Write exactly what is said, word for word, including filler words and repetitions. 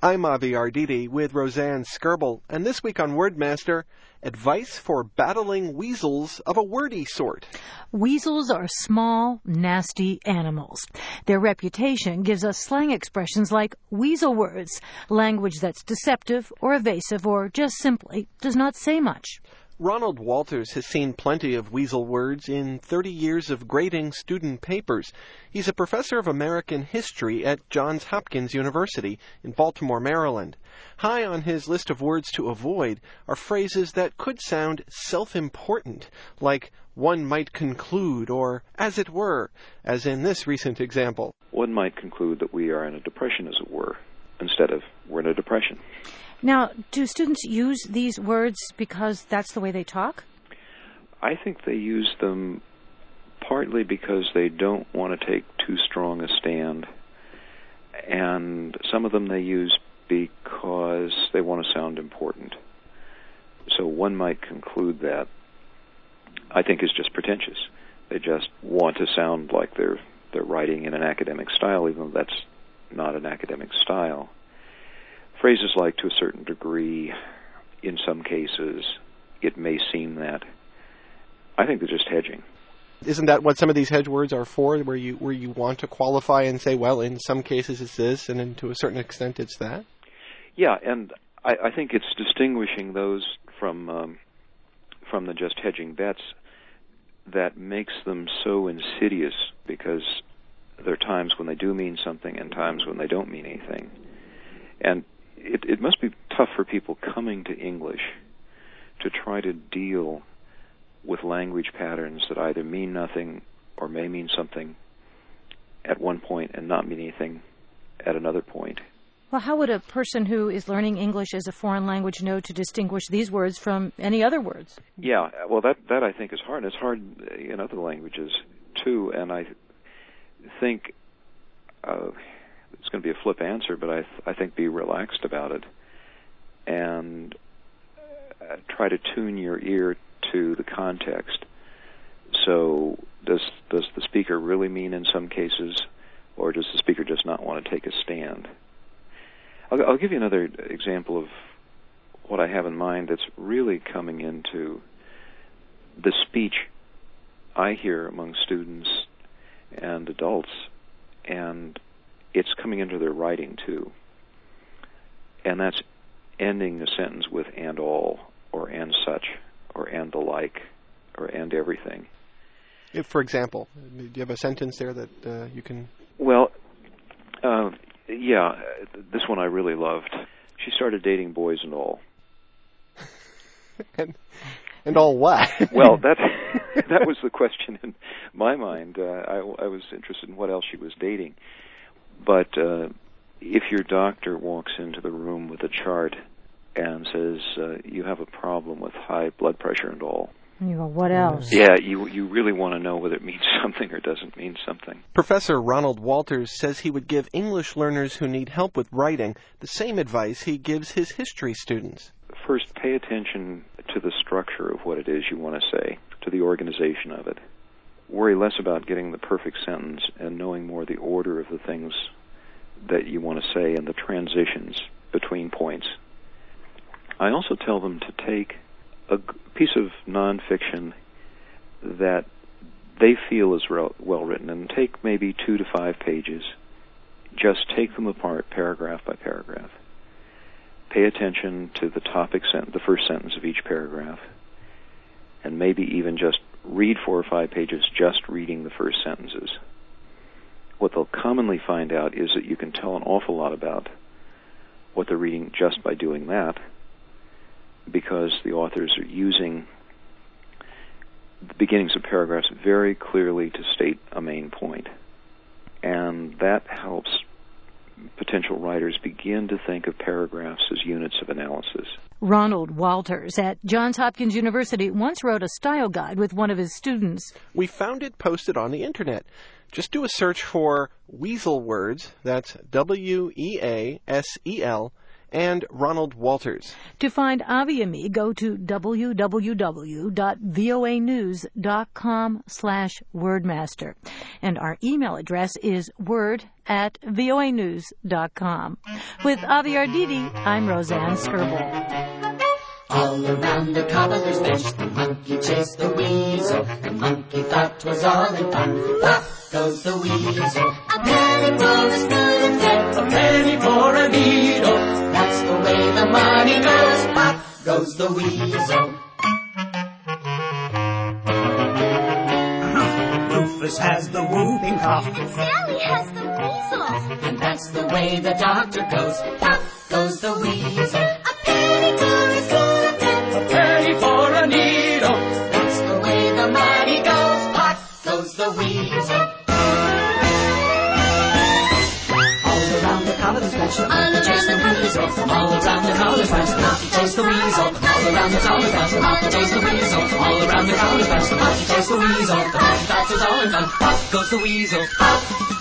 I'm Avi Arditi with Roseanne Skirble, and this week on Wordmaster, advice for battling weasels of a wordy sort. Weasels are small, nasty animals. Their reputation gives us slang expressions like weasel words, language that's deceptive or evasive or just simply does not say much. Ronald Walters has seen plenty of weasel words in thirty years of grading student papers. He's a professor of American history at Johns Hopkins University in Baltimore, Maryland. High on his list of words to avoid are phrases that could sound self-important, like one might conclude or as it were, as in this recent example. One might conclude that we are in a depression, as it were, instead of we're in a depression. Now, do students use these words because that's the way they talk? I think they use them partly because they don't want to take too strong a stand, and some of them they use because they want to sound important. So one might conclude that, I think, is just pretentious. They just want to sound like they're they're writing in an academic style, even though that's not an academic style. Phrases like, to a certain degree, in some cases, it may seem that. I think they're just hedging. Isn't that what some of these hedge words are for, where you where you want to qualify and say, well, in some cases it's this, and then to a certain extent it's that? Yeah, and I, I think it's distinguishing those from um, from the just hedging bets that makes them so insidious, because there are times when they do mean something and times when they don't mean anything. And It, it must be tough for people coming to English to try to deal with language patterns that either mean nothing or may mean something at one point and not mean anything at another point. Well, how would a person who is learning English as a foreign language know to distinguish these words from any other words? Yeah, well, that, that I think is hard. And it's hard in other languages, too. And I think... Uh, It's going to be a flip answer, but I th- I think be relaxed about it and uh, try to tune your ear to the context. So does does the speaker really mean in some cases, or does the speaker just not want to take a stand? I'll, I'll give you another example of what I have in mind that's really coming into the speech I hear among students and adults, and it's coming into their writing, too. And that's ending a sentence with and all, or and such, or and the like, or and everything. If, for example, do you have a sentence there that uh, you can... Well, uh, yeah, this one I really loved. She started dating boys and all. and, and all what? Well, that that was the question in my mind. Uh, I, I was interested in what else she was dating. But uh, if your doctor walks into the room with a chart and says, uh, you have a problem with high blood pressure and all. And you go, what else? Yeah, you you really want to know whether it means something or doesn't mean something. Professor Ronald Walters says he would give English learners who need help with writing the same advice he gives his history students. First, pay attention to the structure of what it is you want to say, to the organization of it. Worry less about getting the perfect sentence and knowing more the order of the things that you want to say and the transitions between points. I also tell them to take a piece of nonfiction that they feel is well written and take maybe two to five pages. Just take them apart paragraph by paragraph. Pay attention to the topic sentence, the first sentence of each paragraph, and maybe even just read four or five pages just reading the first sentences. What they'll commonly find out is that you can tell an awful lot about what they're reading just by doing that, because the authors are using the beginnings of paragraphs very clearly to state a main point. And that helps potential writers begin to think of paragraphs as units of analysis. Ronald Walters at Johns Hopkins University once wrote a style guide with one of his students. We found it posted on the internet. Just do a search for weasel words, that's W E A S E L, and Ronald Walters. To find Avi and me, go to www.voanews.com slash wordmaster. And our email address is word at voanews.com. With Avi Arditi, I'm Roseanne Skirball. All around the cobbler's bench, the monkey chased the weasel. The monkey thought 'twas all in fun. Pop goes the weasel. A penny for a spoon, a penny for a needle. That's the way the money goes. Pop goes the weasel. Rufus has the whooping cough, and Sally has the measles. And that's the way the doctor goes. Pop goes the weasel. A penny for a spoon, a penny for a needle. That's the way the money goes. Pop goes the weasel. All around the cobbler's bench, the monkey chased the weasel. All around the cobbler's bench, the monkey chased the weasel. All around the cobbler's bench, the monkey chased the weasel. All around the cobbler's bench, the monkey chased the weasel. The monkey thought 'twas all in fun. Pop goes the weasel. Pop.